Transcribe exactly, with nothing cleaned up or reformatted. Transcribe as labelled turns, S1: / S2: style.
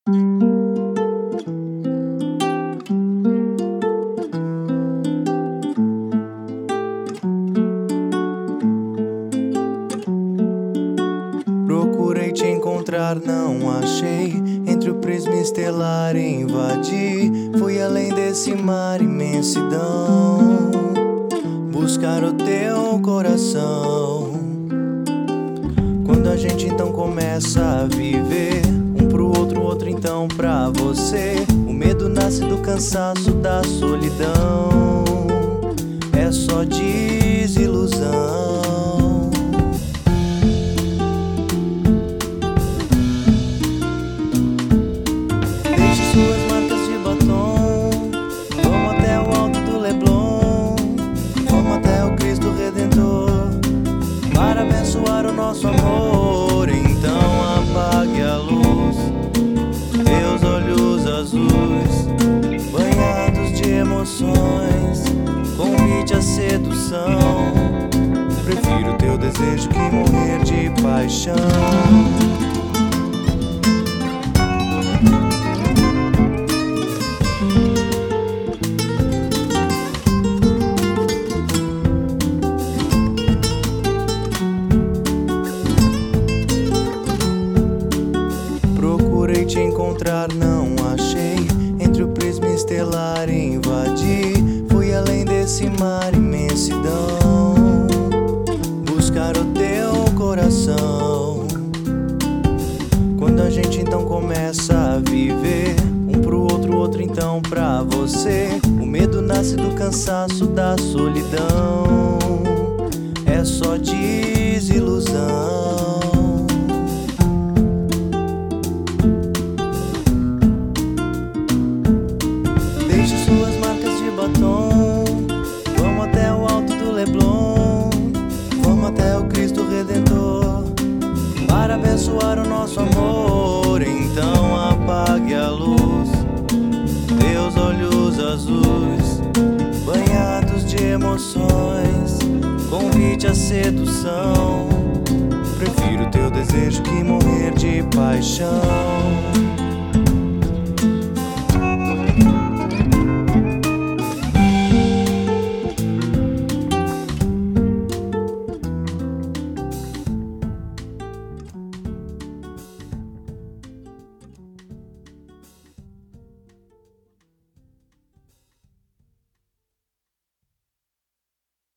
S1: Procurei te encontrar, não achei. Entre o prisma estelar invadi. Fui além desse mar, imensidão, buscar o teu coração. Quando a gente então começa a viver, um pro outro, outro então pra você. O medo nasce do cansaço, da solidão. É só desilusão. Suas marcas de batom, vamos até o alto do Leblon, vamos até o Cristo Redentor, para abençoar o nosso amor. Então apague a luz, teus olhos azuis, banhados de emoções, convite à sedução. Prefiro teu desejo que morrer de paixão. Procurei te encontrar, não achei. Entre o prisma estelar invadi. Fui além desse mar, imensidão, buscar o teu coração. Quando a gente então começa a viver, um pro outro, outro então pra você. O medo nasce do cansaço, da solidão. É só desilusão. Deixe suas marcas de batom, vamos até o alto do Leblon, vamos até o Cristo Redentor, para abençoar o nosso amor. Então apague a luz, teus olhos azuis, banhados de emoções, convite à sedução. Prefiro teu desejo que morrer de paixão.